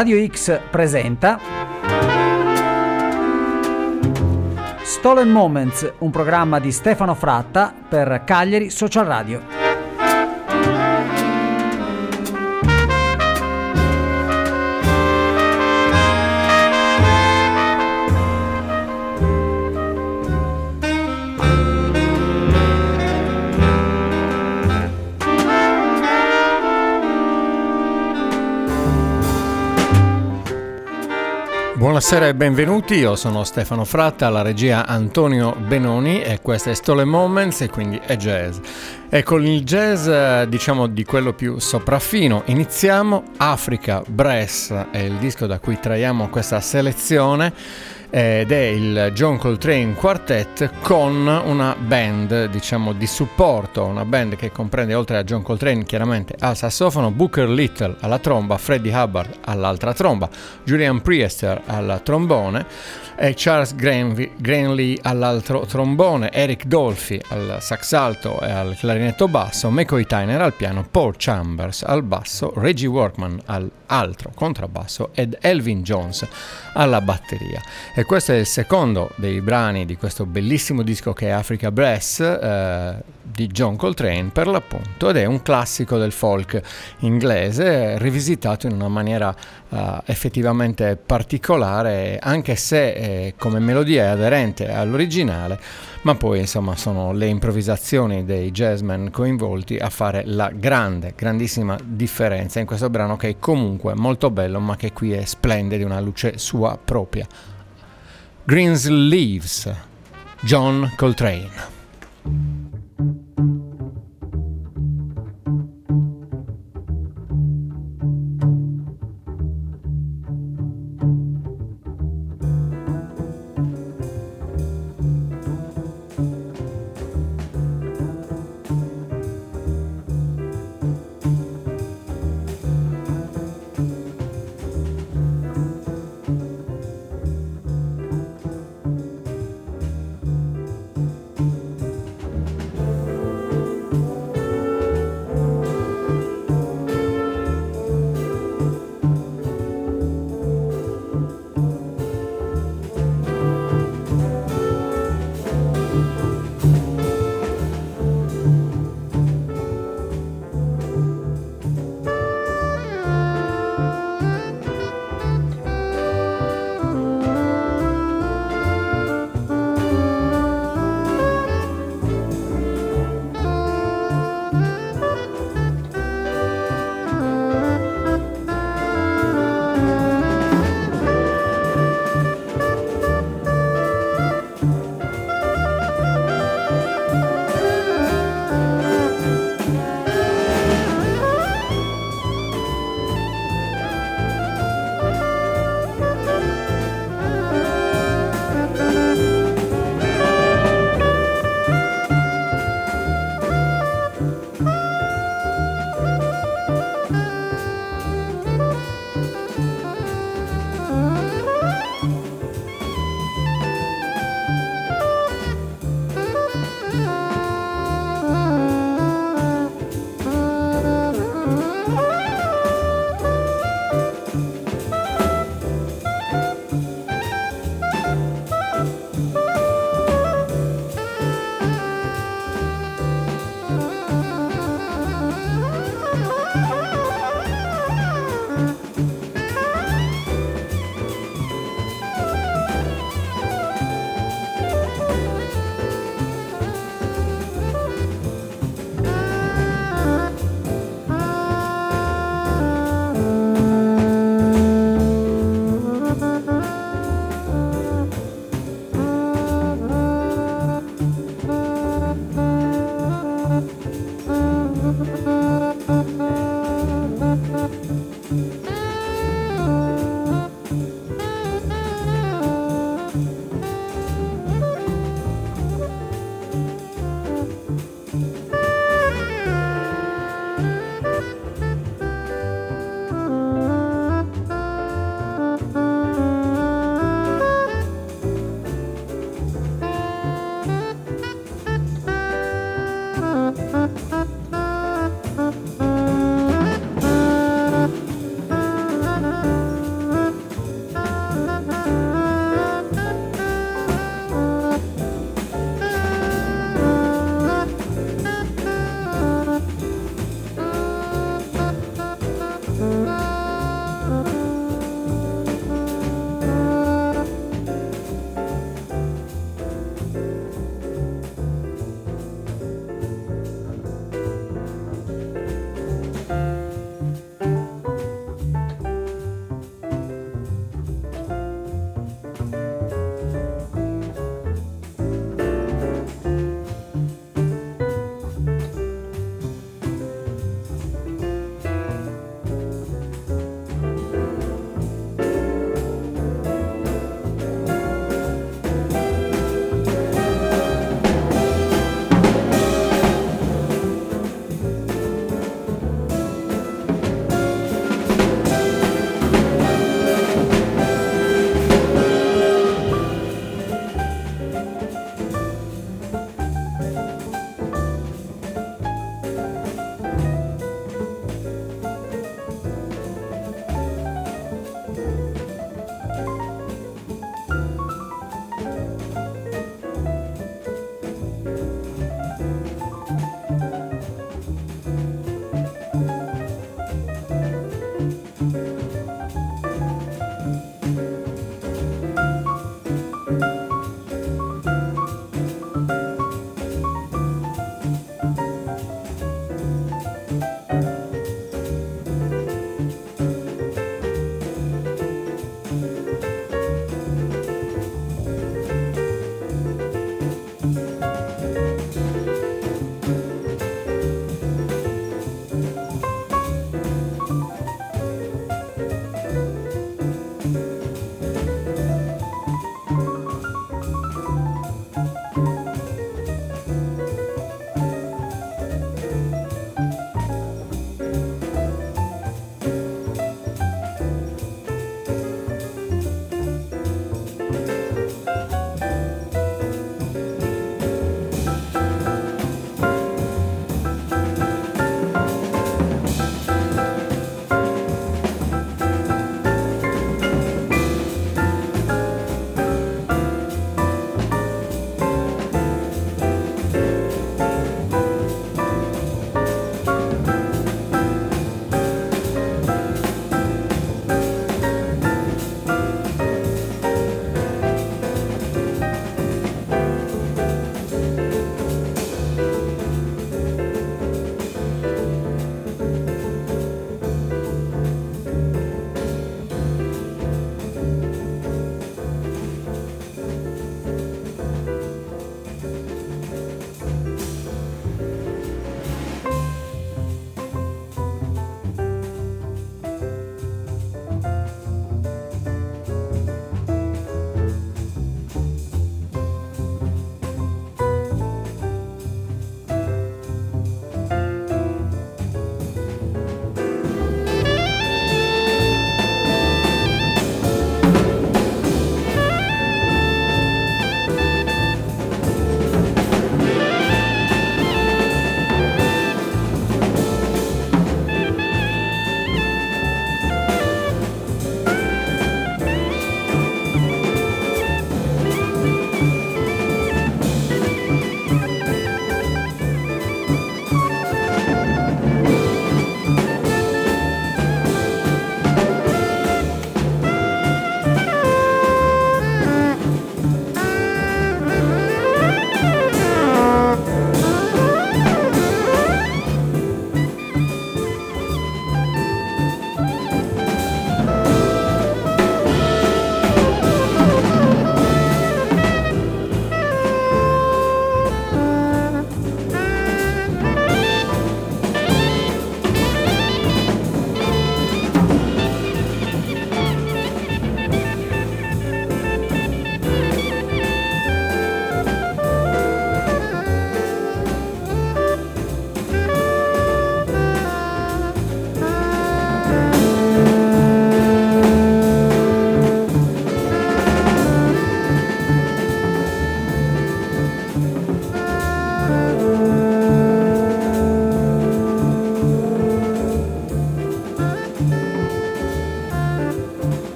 Radio X presenta Stolen Moments, un programma di Stefano Fratta per Cagliari Social Radio. Buonasera e benvenuti, io sono Stefano Fratta, alla regia Antonio Benoni e questo è Stolen Moments e quindi è jazz. E con il jazz diciamo di quello più sopraffino iniziamo. Africa Brass è il disco da cui traiamo questa selezione ed è il John Coltrane Quartet con una band diciamo di supporto, una band che comprende oltre a John Coltrane chiaramente al sassofono, Booker Little alla tromba, Freddie Hubbard all'altra tromba, Julian Priester al trombone e Charles Granley all'altro trombone, Eric Dolphy al sax alto e al clarinetto basso, McCoy Tyner al piano, Paul Chambers al basso, Reggie Workman all'altro contrabbasso ed Elvin Jones alla batteria. E questo è il secondo dei brani di questo bellissimo disco che è Africa Brass di John Coltrane per l'appunto, ed è un classico del folk inglese rivisitato in una maniera effettivamente particolare, anche se come melodia è aderente all'originale, ma poi insomma sono le improvvisazioni dei jazzmen coinvolti a fare la grandissima differenza in questo brano, che è comunque molto bello ma che qui è splende di una luce sua propria. Greensleeves, John Coltrane.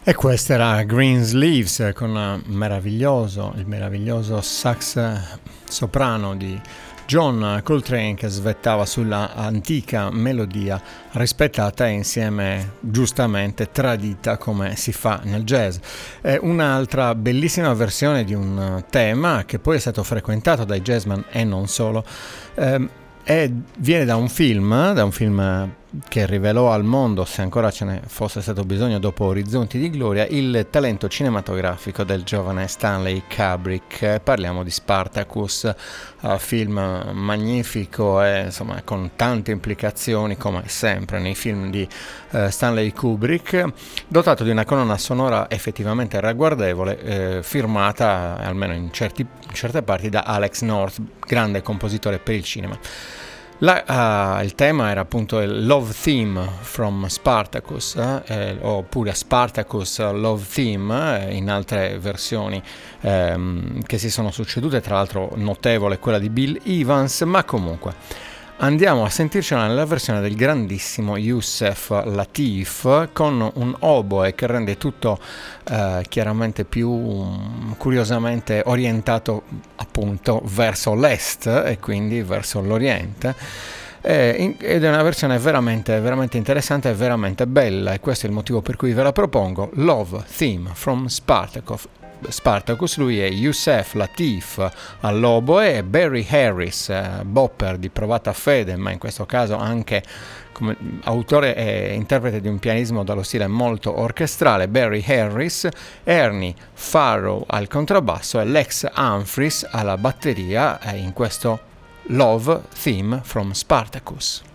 E questo era Greensleeves con il meraviglioso sax soprano di John Coltrane che svettava sulla antica melodia rispettata e insieme giustamente tradita come si fa nel jazz. È un'altra bellissima versione di un tema che poi è stato frequentato dai jazzman e non solo, e viene da un film che rivelò al mondo, se ancora ce ne fosse stato bisogno dopo Orizzonti di Gloria, il talento cinematografico del giovane Stanley Kubrick. Parliamo di Spartacus, film magnifico e insomma con tante implicazioni come sempre nei film di Stanley Kubrick, dotato di una colonna sonora effettivamente ragguardevole, firmata almeno in certe parti da Alex North, grande compositore per il cinema. Il tema era appunto il Love Theme from Spartacus, oppure Spartacus Love Theme, in altre versioni che si sono succedute, tra l'altro notevole quella di Bill Evans, ma comunque andiamo a sentircela nella versione del grandissimo Yusef Lateef, con un oboe che rende tutto chiaramente più curiosamente orientato appunto verso l'est e quindi verso l'oriente, ed è una versione veramente, veramente interessante e veramente bella, e questo è il motivo per cui ve la propongo. Love Theme from Spartacus, lui è Yusef Lateef all'oboe e Barry Harris, bopper di provata fede, ma in questo caso anche come autore e interprete di un pianismo dallo stile molto orchestrale. Barry Harris, Ernie Farrow al contrabbasso e Lex Humphries alla batteria in questo Love Theme from Spartacus.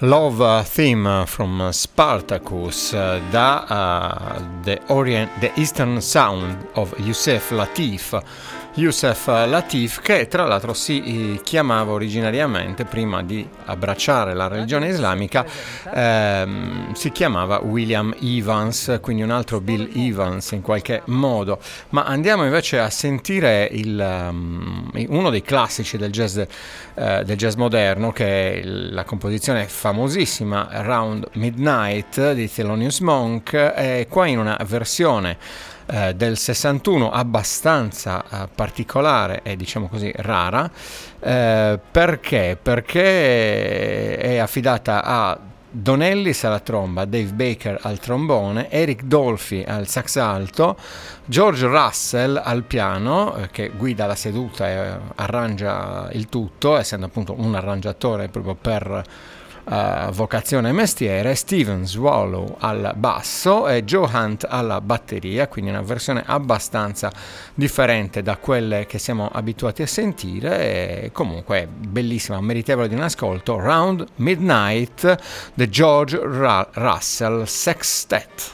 Love Theme from Spartacus da the Eastern Sound of Yusef Lateef. Yusef Lateef, che tra l'altro si chiamava originariamente, prima di abbracciare la religione islamica, si chiamava William Evans, quindi un altro Bill Evans in qualche modo. Ma andiamo invece a sentire uno dei classici del jazz moderno, che è la composizione famosissima Around Midnight di Thelonious Monk, e qua in una versione del 61 abbastanza particolare e diciamo così rara, perché è affidata a Don Ellis alla tromba, Dave Baker al trombone, Eric Dolphy al sax alto, George Russell al piano, che guida la seduta e arrangia il tutto, essendo appunto un arrangiatore proprio per vocazione e mestiere, Steven Swallow al basso e Joe Hunt alla batteria, quindi una versione abbastanza differente da quelle che siamo abituati a sentire, e comunque bellissima, meritevole di un ascolto. Round Midnight, The George Russell Sextet.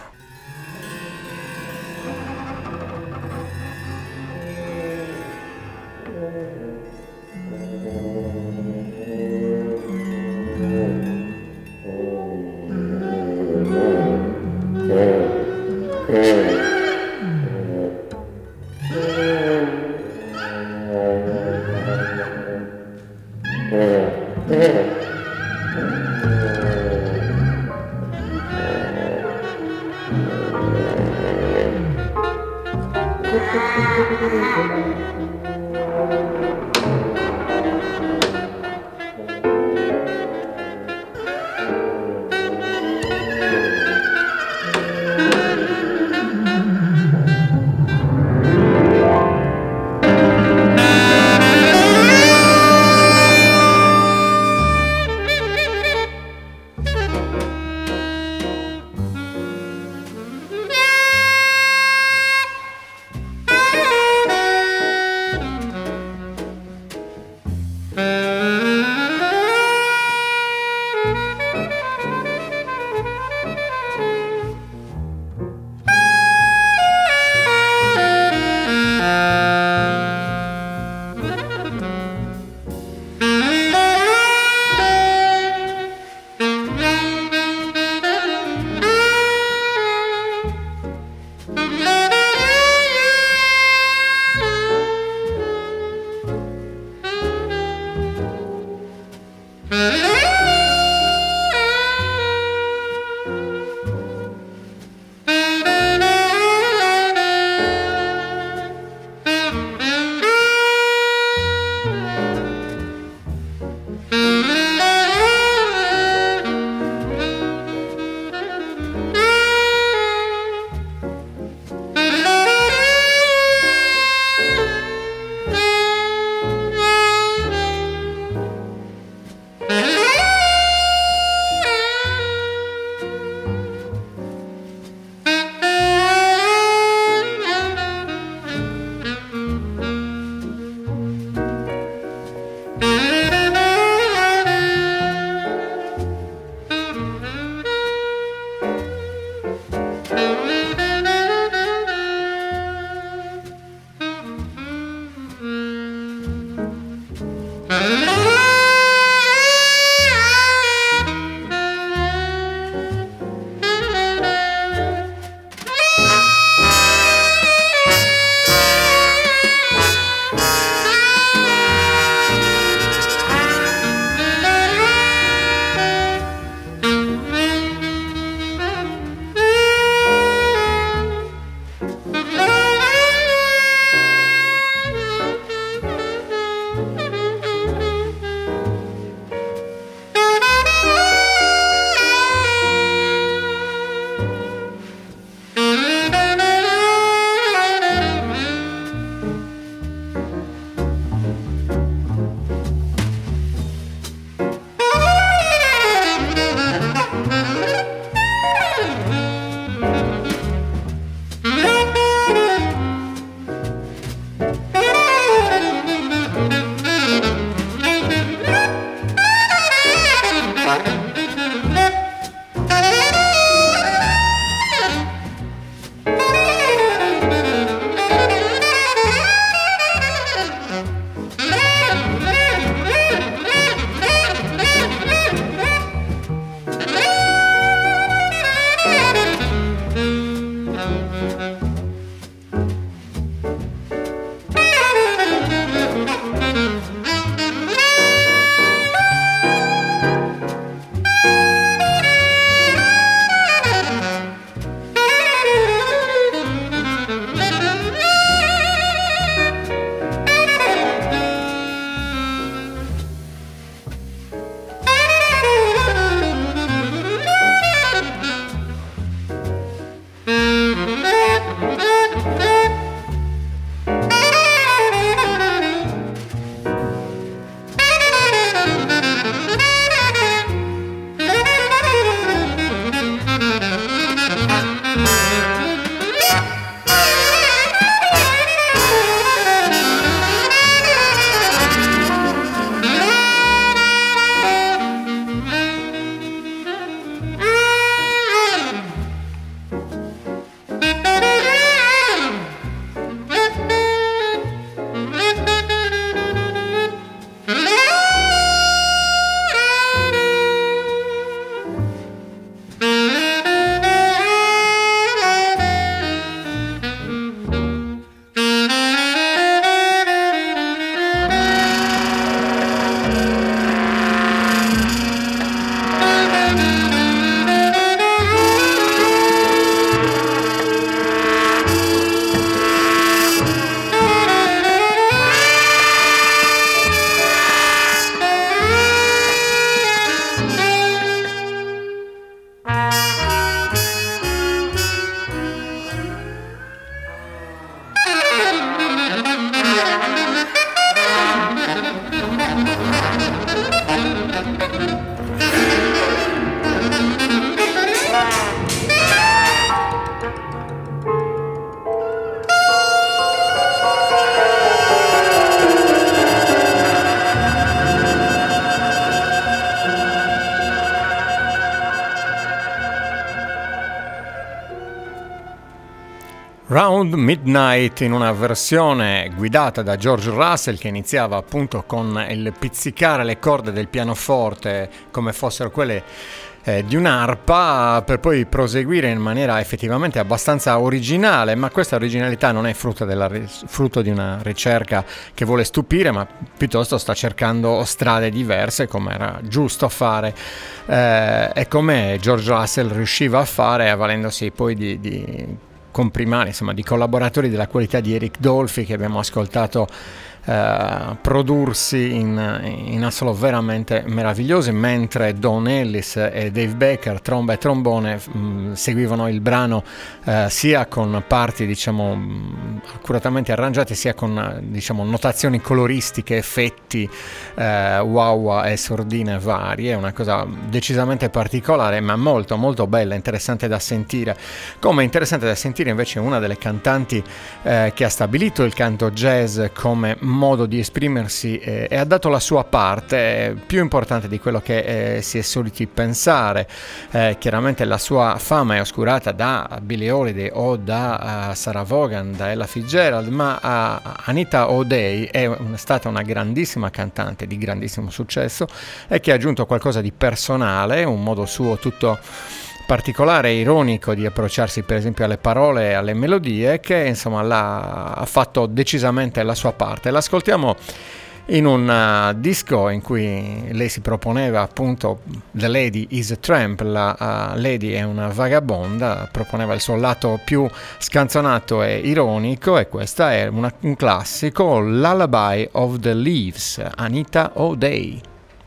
Round Midnight in una versione guidata da George Russell, che iniziava appunto con il pizzicare le corde del pianoforte come fossero quelle di un'arpa, per poi proseguire in maniera effettivamente abbastanza originale, ma questa originalità non è frutto di una ricerca che vuole stupire, ma piuttosto sta cercando strade diverse, come era giusto fare e come George Russell riusciva a fare, avvalendosi poi di comprimari, insomma, di collaboratori della qualità di Eric Dolphy, che abbiamo ascoltato prodursi in assolo veramente meravigliosi, mentre Don Ellis e Dave Baker, tromba e trombone, seguivano il brano sia con parti, diciamo, accuratamente arrangiate, sia con, diciamo, notazioni coloristiche, effetti, wah e sordine varie. Una cosa decisamente particolare, ma molto molto bella, interessante da sentire. Come interessante da sentire invece una delle cantanti che ha stabilito il canto jazz come modo di esprimersi e ha dato la sua parte, più importante di quello che si è soliti pensare. Chiaramente la sua fama è oscurata da Billie Holiday o da Sarah Vaughan, da Ella Fitzgerald, ma Anita O'Day è stata una grandissima cantante di grandissimo successo e che ha aggiunto qualcosa di personale, un modo suo tutto particolare e ironico di approcciarsi per esempio alle parole e alle melodie, che insomma ha fatto decisamente la sua parte. L'ascoltiamo in un disco in cui lei si proponeva appunto The Lady is a Tramp, la Lady è una vagabonda, proponeva il suo lato più scanzonato e ironico, e questa è un classico, Lullaby of the Leaves, Anita O'Day.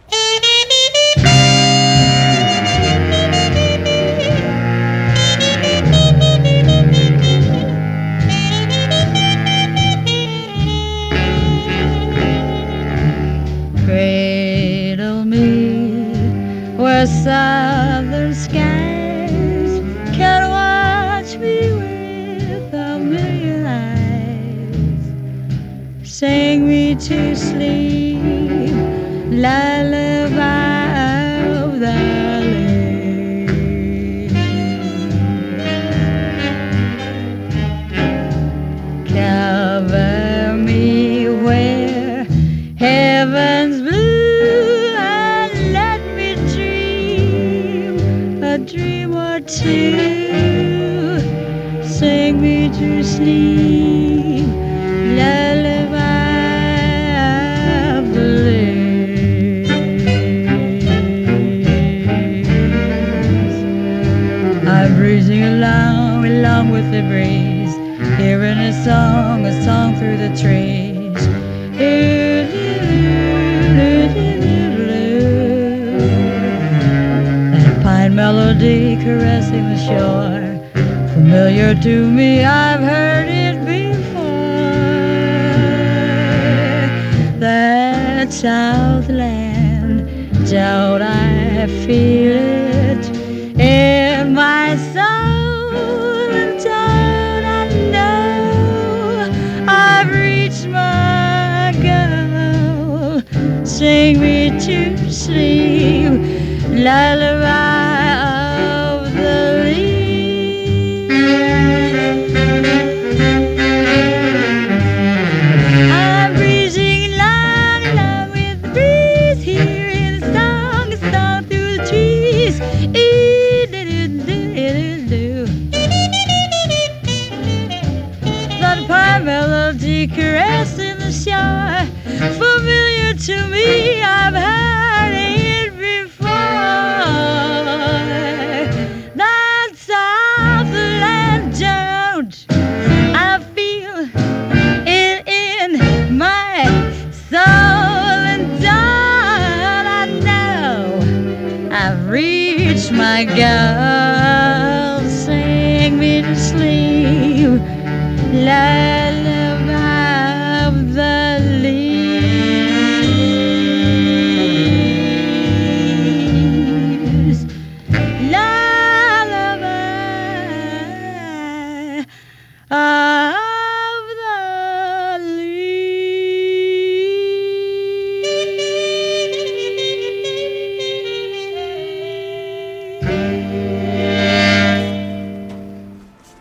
Cradle me where southern skies can watch me with a million eyes. Sing me to sleep, lullaby of the lake. Cover me where heaven's blue and let me dream a dream or two. Sing me to sleep, lullaby of the lakes. I'm breezing along with the breeze, hearing a song through the trees. That pine melody caressing the shore, familiar to me, I've heard it before. That Southland, don't I feel it in my soul? And don't I know I've reached my goal? Sing me to sleep, lullaby of the leaves. I'm breezing along with the breeze, hearing a song through the trees. That pine melody caressing the shore, familiar to me, I've heard it before. That Southland, don't I feel it in my soul? And don't I know I've reached my goal? Sing me to sleep, lullaby of the leaves. Lullaby of the leaves.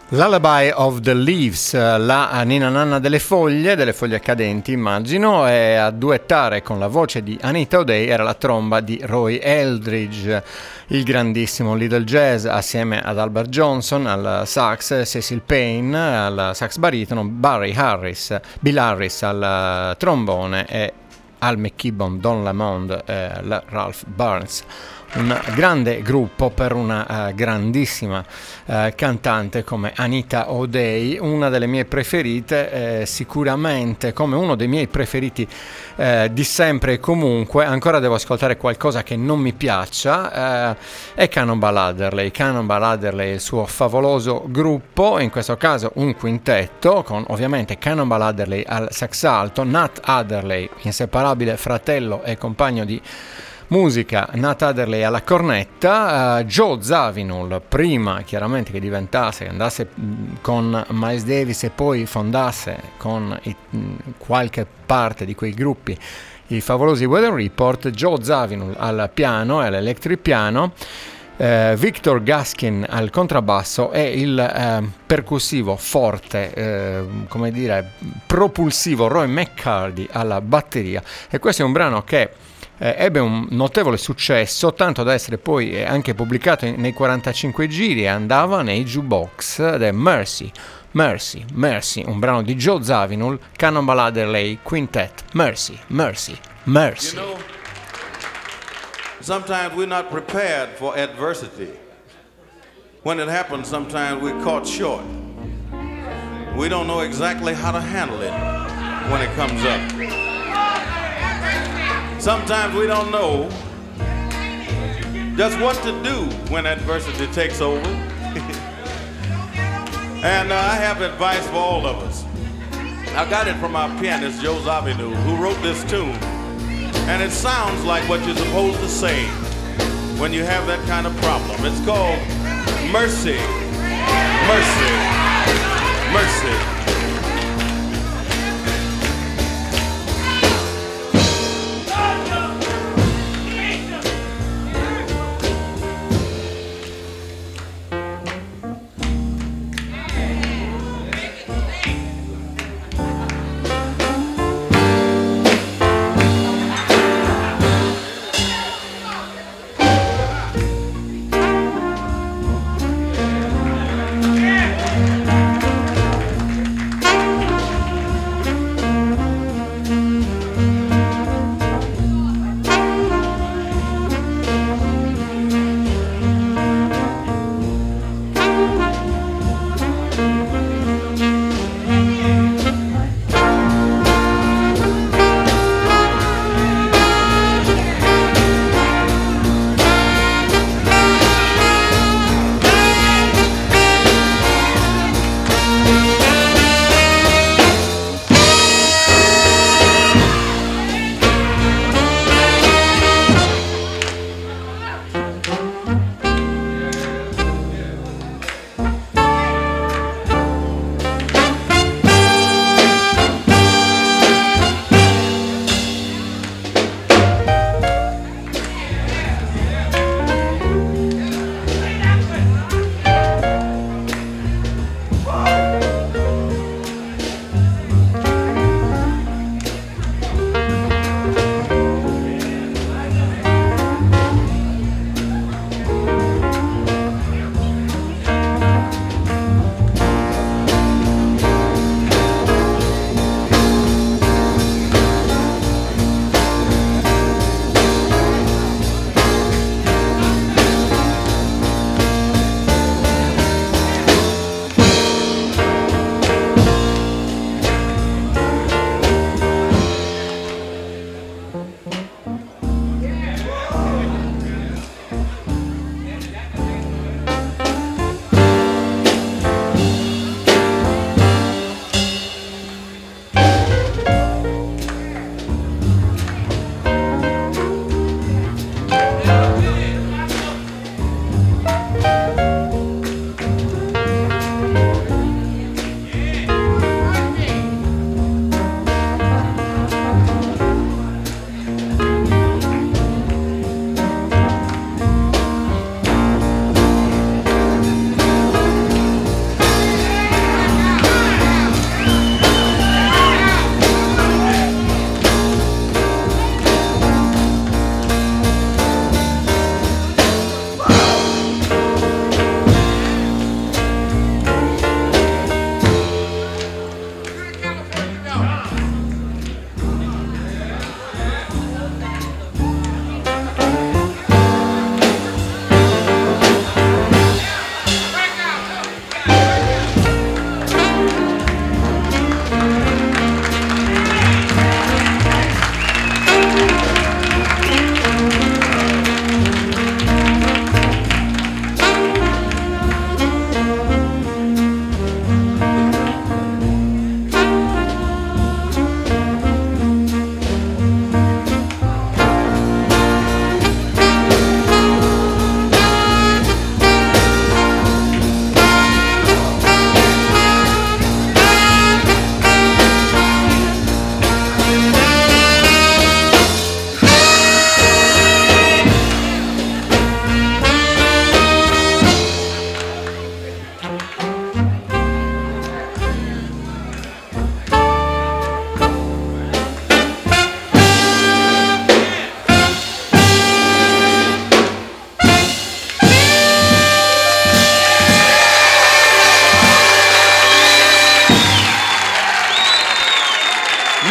Lullaby of the Leaves, la Nina Nanna delle foglie cadenti immagino, e a duettare con la voce di Anita O'Day era la tromba di Roy Eldridge, il grandissimo Little Jazz, assieme ad Albert Johnson al sax, Cecil Payne al sax baritono, Bill Harris al trombone e Al McKibbon, Don Lamond e Ralph Burns. Un grande gruppo per una grandissima cantante come Anita O'Day, una delle mie preferite, sicuramente come uno dei miei preferiti di sempre e comunque. Ancora devo ascoltare qualcosa che non mi piaccia, è Cannonball Adderley, il suo favoloso gruppo, in questo caso un quintetto con ovviamente Cannonball Adderley al sax alto, Nat Adderley, inseparabile fratello e compagno di musica, Nat Adderley alla cornetta, Joe Zawinul, prima chiaramente che andasse con Miles Davis e poi fondasse con qualche parte di quei gruppi i favolosi Weather Report, Joe Zawinul al piano e all'electric piano, Victor Gaskin al contrabbasso e il percussivo forte, come dire propulsivo, Roy McCarty alla batteria. E questo è un brano che ebbe un notevole successo, tanto da essere poi anche pubblicato nei 45 giri e andava nei jukebox, ed è Mercy, un brano di Joe Zawinul, Cannonball Adderley Quintet. Mercy. You know, sometimes we're not prepared for adversity. When it happens, sometimes we're caught short. We don't know exactly how to handle it when it comes up. Sometimes we don't know just what to do when adversity takes over. And I have advice for all of us. I got it from our pianist, Joe Zawinul, who wrote this tune. And it sounds like what you're supposed to say when you have that kind of problem. It's called Mercy, Mercy, Mercy.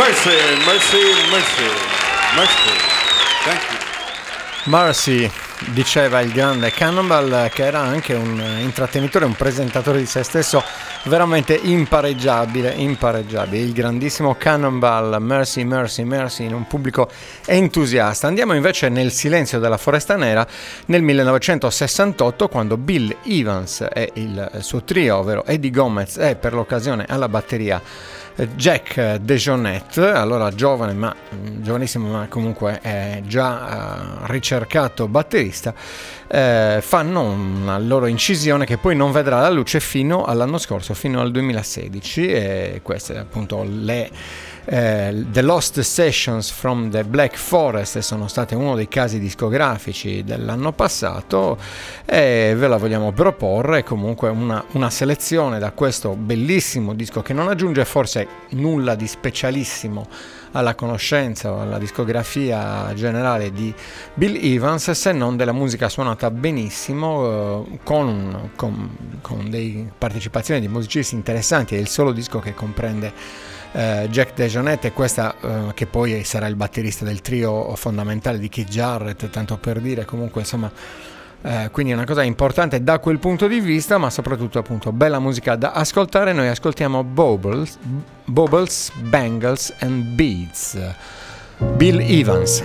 Mercy, mercy, mercy, mercy. Thank you. Mercy, diceva il grande Cannonball, che era anche un intrattenitore, un presentatore di se stesso veramente impareggiabile, il grandissimo Cannonball, Mercy, mercy, mercy, in un pubblico entusiasta. Andiamo invece nel silenzio della Foresta Nera nel 1968, quando Bill Evans e il suo trio, ovvero Eddie Gomez e per l'occasione alla batteria Jack DeJohnette, allora giovane ma giovanissimo ma comunque già ricercato batterista, fanno una loro incisione che poi non vedrà la luce fino all'anno scorso, fino al 2016, e queste appunto The Lost Sessions from the Black Forest sono state uno dei casi discografici dell'anno passato e ve la vogliamo proporre. Comunque una selezione da questo bellissimo disco che non aggiunge forse nulla di specialissimo alla conoscenza o alla discografia generale di Bill Evans, se non della musica suonata benissimo, con dei partecipazioni di musicisti interessanti. È il solo disco che comprende Jack DeJohnette, e questa che poi sarà il batterista del trio fondamentale di Keith Jarrett, tanto per dire. Comunque insomma, quindi è una cosa importante da quel punto di vista, ma soprattutto appunto bella musica da ascoltare. Noi ascoltiamo Baubles, Bangles and Beads, Bill Evans.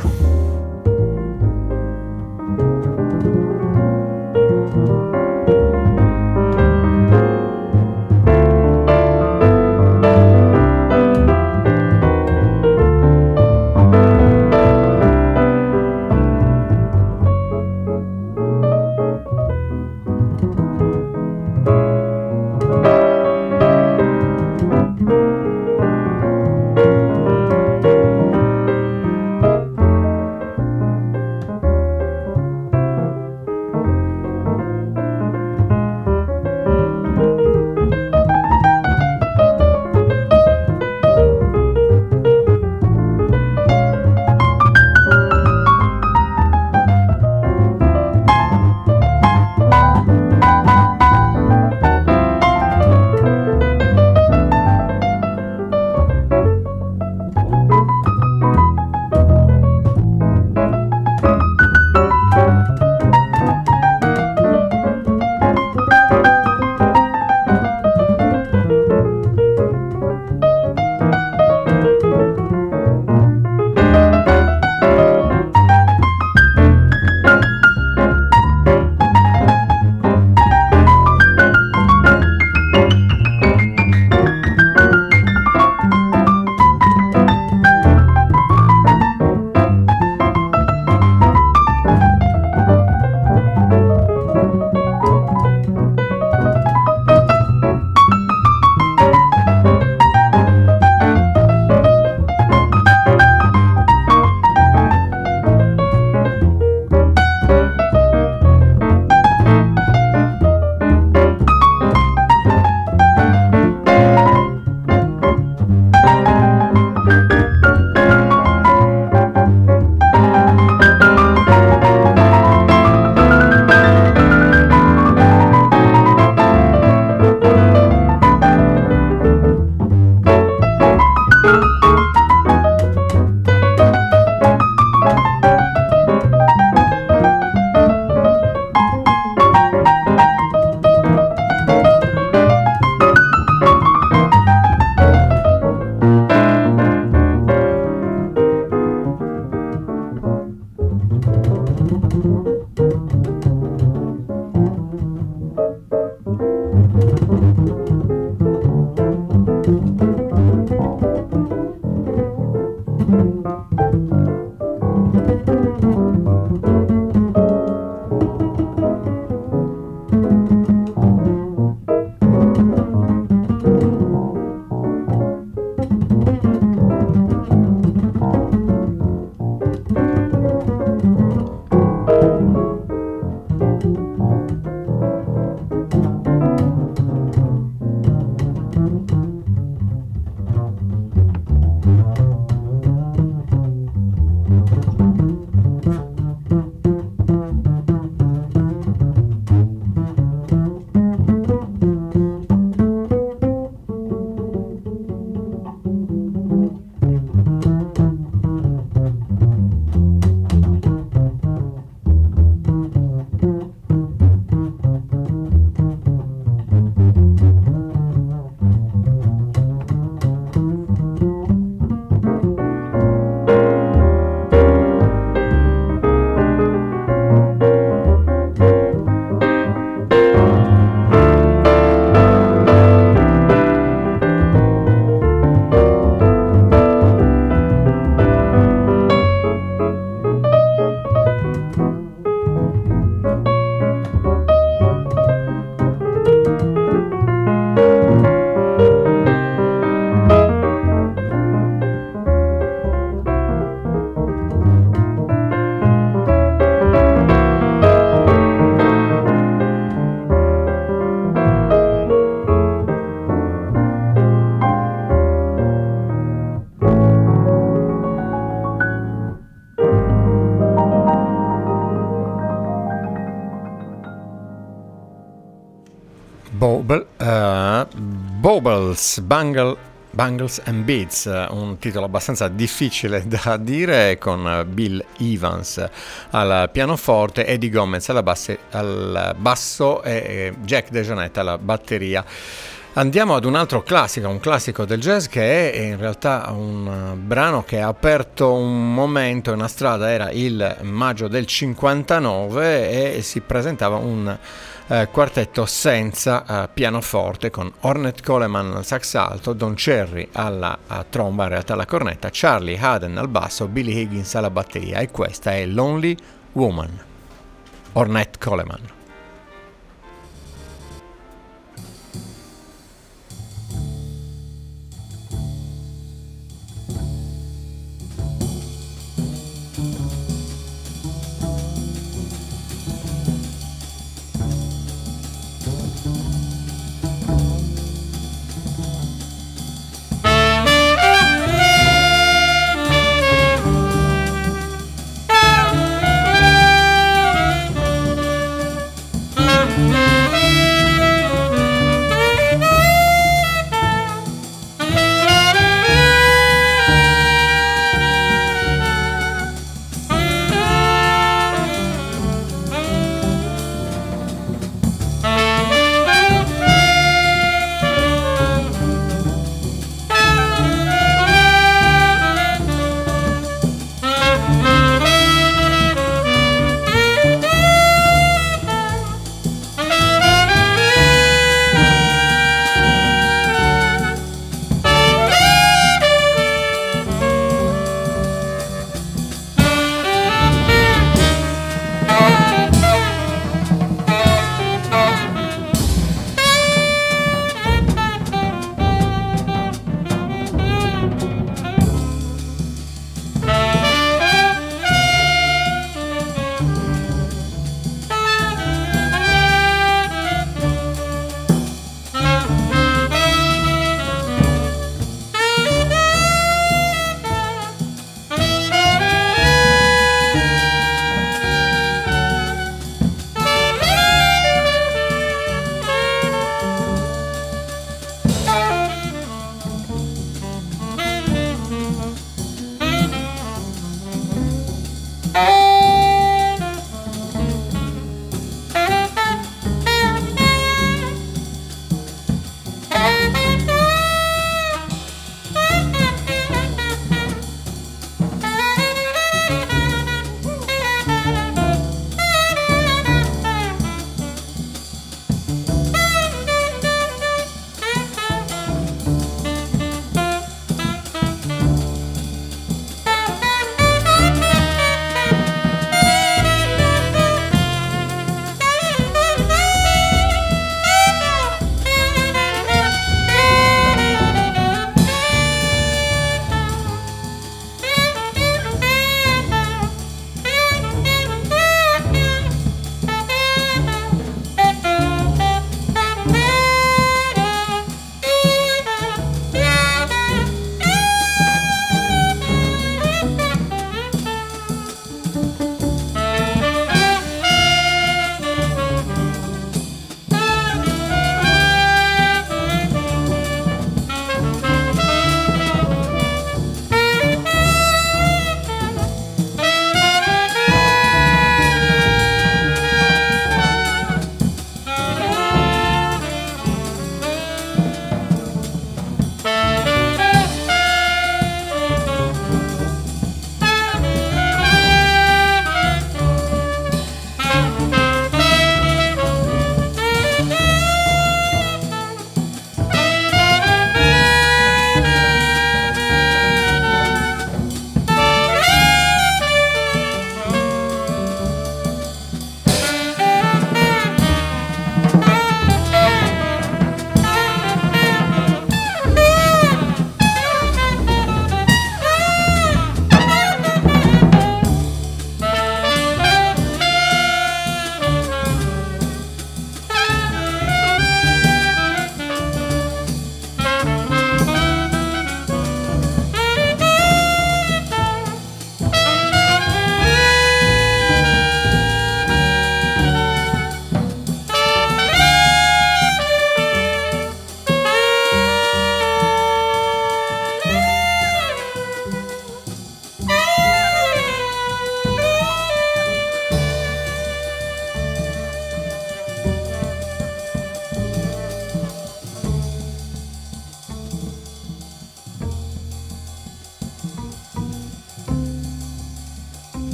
Bangles and Beats, un titolo abbastanza difficile da dire, con Bill Evans al pianoforte, Eddie Gomez al basso e Jack DeJohnette alla batteria. Andiamo ad un altro classico, un classico del jazz, che è in realtà un brano che ha aperto un momento, una strada. Era il maggio del 59 e si presentava un quartetto senza pianoforte, con Ornette Coleman al sax alto, Don Cherry alla tromba, in realtà alla cornetta, Charlie Haden al basso, Billy Higgins alla batteria, e questa è Lonely Woman, Ornette Coleman.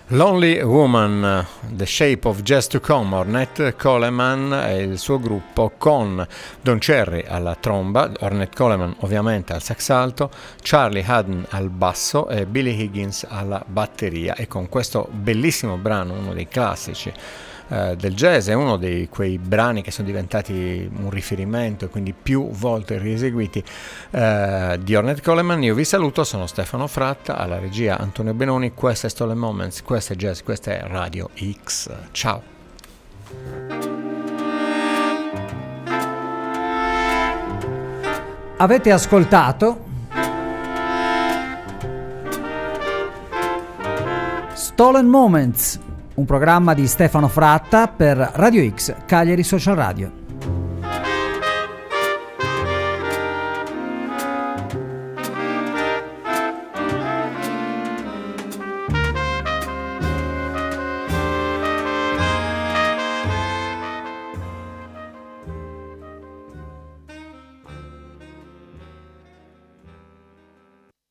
Lonely Woman, The Shape of Jazz to Come, Ornette Coleman e il suo gruppo con Don Cherry alla tromba, Ornette Coleman ovviamente al sax alto, Charlie Haddon al basso e Billy Higgins alla batteria. E con questo bellissimo brano, uno dei classici del jazz, è uno di quei brani che sono diventati un riferimento e quindi più volte rieseguiti di Ornette Coleman. Io vi saluto, sono Stefano Fratta, alla regia Antonio Benoni, questo è Stolen Moments, questo è jazz, questa è Radio X. Ciao. Avete ascoltato Stolen Moments, un programma di Stefano Fratta per Radio X, Cagliari Social Radio.